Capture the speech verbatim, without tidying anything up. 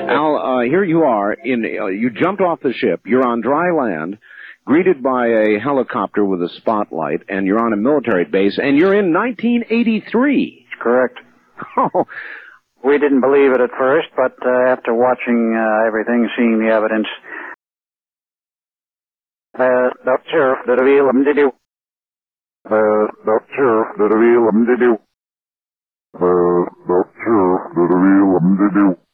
Al, uh, here you are. In uh, you jumped off the ship. You're on dry land, greeted by a helicopter with a spotlight, and you're on a military base, and you're in nineteen eighty-three. Correct. Oh. We didn't believe it at first, but uh, after watching uh, everything, seeing the evidence, uh, the sheriff did a real um, did you? Uh, the sheriff did a real um, did you? Uh, the sheriff did a real um, did you?